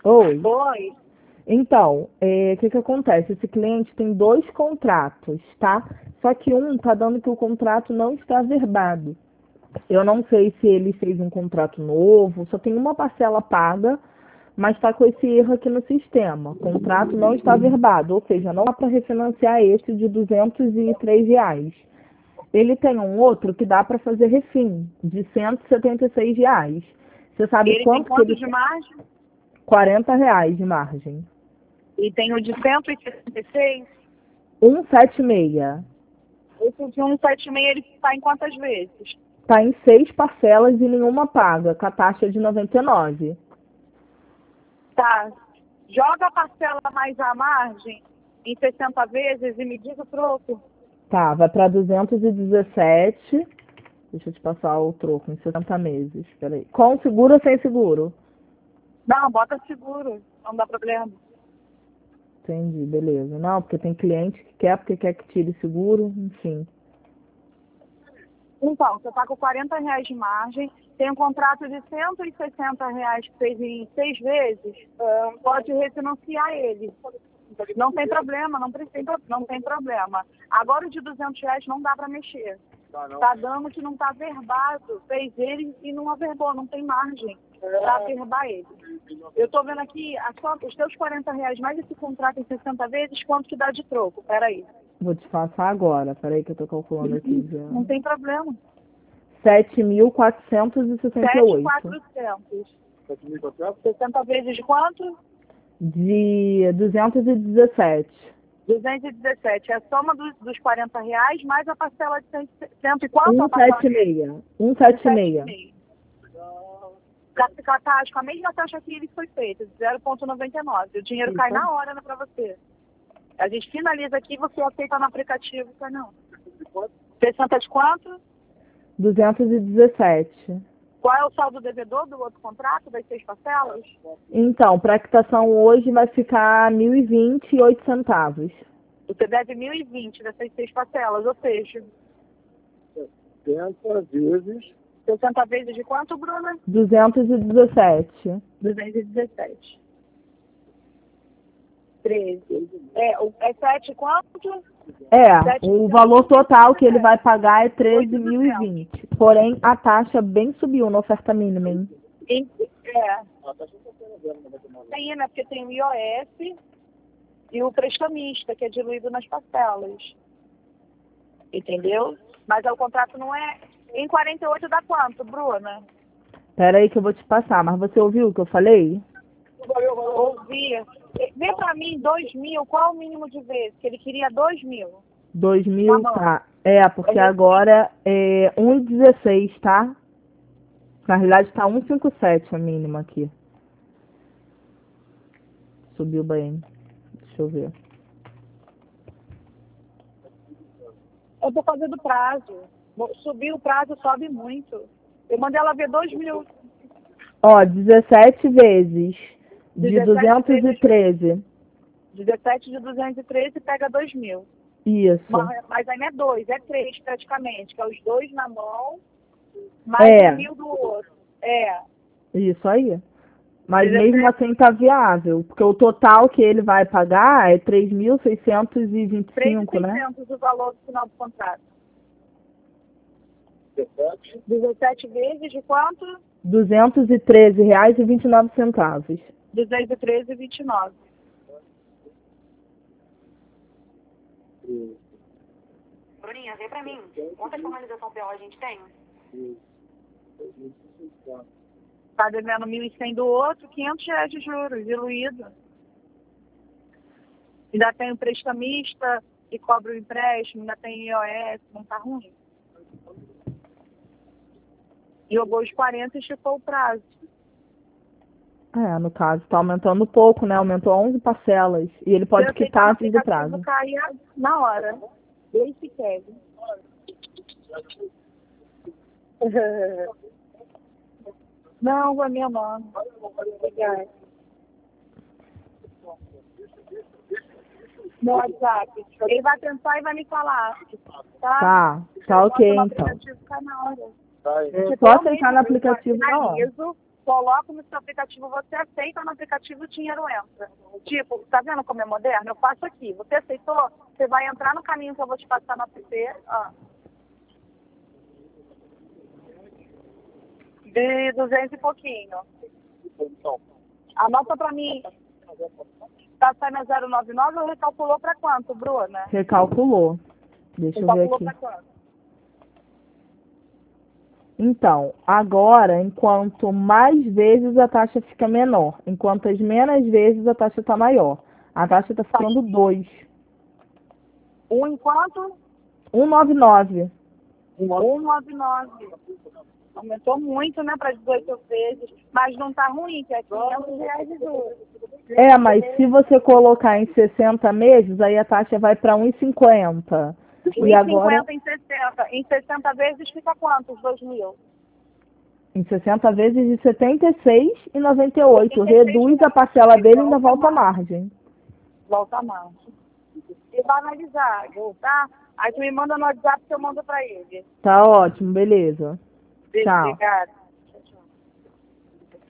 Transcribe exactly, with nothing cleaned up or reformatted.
Oi. Oi. Então, é, o que que acontece? Esse cliente tem dois contratos, tá? Só que um tá dando que o contrato não está averbado. Eu não sei se ele fez um contrato novo, só tem uma parcela paga, mas está com esse erro aqui no sistema. O contrato não está averbado, ou seja, não dá para refinanciar esse de duzentos e três reais. Ele tem um outro que dá para fazer refim, de cento e setenta e seis reais. Você sabe Ele tem quanto que quanto ele de margem? quarenta reais de margem. E tem o de cento e sessenta e seis? cento e setenta e seis. Esse de cento e setenta e seis ele está em quantas vezes? Está em seis parcelas e nenhuma paga, com a taxa de noventa e nove. Tá. Joga a parcela mais a margem em sessenta vezes e me diz o troco. Tá, vai para duzentos e dezessete. Deixa eu te passar o troco em sessenta meses. Peraí. Com seguro ou sem seguro? Não, bota seguro. Não dá problema. Entendi, beleza. Não, porque tem cliente que quer, porque quer que tire seguro, enfim. Então, você está com quarenta reais de margem, tem um contrato de cento e sessenta reais que fez em seis vezes, uh, pode refinanciar ele. Não tem problema, não, precisa, não tem problema. Agora o de duzentos reais não dá para mexer. Está dando que não está averbado, fez ele e não averbou, não tem margem para averbar ele. Eu estou vendo aqui, a sua, os teus quarenta reais mais esse contrato em sessenta vezes, quanto que dá de troco? Peraí. Vou te passar agora. Peraí que eu tô calculando aqui já. Não tem problema. sete mil quatrocentos e sessenta e oito. sete mil e quatrocentos. sessenta vezes de quanto? De duzentos e dezessete. duzentos e dezessete. É a soma dos, dos quarenta reais mais a parcela de cem, cento e quanto? cento e setenta e seis. cento e setenta e seis. Com a taxa, com a mesma taxa que ele foi feito, de zero vírgula noventa e nove. O dinheiro Isso. cai na hora, né, para você. A gente finaliza aqui e você aceita no aplicativo, tá não? sessenta de quanto? duzentos e dezessete. Qual é o saldo devedor do outro contrato, das seis parcelas? Então, para a quitação hoje vai ficar mil e vinte e oito centavos. Você deve mil e vinte dessas seis parcelas, ou seja... sessenta vezes... sessenta vezes de quanto, Bruna? duzentos e dezessete. duzentos e dezessete. treze. É, o- é sete quanto? É, Sete o mil valor e total que ele dezessete. vai pagar é treze mil e vinte. Porém, a taxa bem subiu na oferta mínima, hein? Em- É. Tem, né? Porque tem o I O S e o prestamista, que é diluído nas parcelas. Entendeu? Mas o contrato não é... Em quarenta e oito dá quanto, Bruna? Pera aí que eu vou te passar, mas você ouviu o que eu falei? Ouvi. Vê pra mim, dois mil, qual é o mínimo de vezes? Que ele queria dois mil. dois mil, Tá bom. tá. É, porque É agora é um e dezesseis, tá? Na realidade tá um e cinquenta e sete a mínima aqui. Subiu bem. Deixa eu ver. Eu tô fazendo prazo. Subir o prazo, sobe muito. Eu mandei ela ver dois mil. Ó, dezessete vezes de dezessete duzentos e treze. dezessete de duzentos e treze pega dois mil. Isso. Mas, mas aí não é dois, é três praticamente, que é os dois na mão, mais É. o mil do outro. É. Isso aí. Mas dezessete. mesmo assim tá viável, porque o total que ele vai pagar é três mil seiscentos e vinte e cinco, né? três mil e seiscentos o valor do final do contrato. dezessete. dezessete vezes de quanto? duzentos e treze reais e vinte e nove centavos. duzentos e treze vírgula vinte e nove. Bruninha, vê pra mim. Quanta formalização P O a gente tem? Tá devendo mil e cem do outro, quinhentos reais de juros, diluído. Ainda tem o prestamista que cobra o empréstimo, ainda tem I O S, não tá ruim. Jogou os quarenta e esticou o prazo. É, no caso, tá aumentando pouco, né? Aumentou onze parcelas. E ele pode Eu sei que quitar o antes do aplicativo prazo. caia na hora. Ele se quer. Não, é minha mãe. Obrigada. No WhatsApp. Ele vai pensar e vai me falar. Tá? Tá, tá ok, No então. aplicativo cai na hora. É só aceitar no aplicativo na hora. Finalizo, coloco no seu aplicativo, você aceita, no aplicativo o dinheiro entra. Tipo, tá vendo como é moderno? Eu faço aqui. Você aceitou? Você vai entrar no caminho que eu vou te passar no app. Ó. De duzentos e pouquinho. Anota pra mim. Tá saindo zero nove nove ou recalculou pra quanto, Bruna? Recalculou. Deixa eu ver Recalculou aqui. pra quanto? Então, agora, enquanto mais vezes a taxa fica menor, enquanto as menos vezes a taxa está maior. A taxa está ficando dois. Um enquanto? cento e noventa e nove. cento e noventa e nove. Aumentou muito, né, para dezoito vezes. Mas não tá ruim, que é quinhentos reais de juros. É, mas se você colocar em sessenta meses, aí a taxa vai para um e cinquenta. E agora, um e cinquenta em sessenta. Em sessenta vezes fica quantos? dois mil. em sessenta vezes de setenta e seis reais e noventa e oito centavos. Reduz a parcela dele e ainda volta a margem. Volta a margem. E vai analisar, tá? Aí tu me manda no WhatsApp que eu mando para ele. Tá ótimo, beleza. Tchau. Obrigada.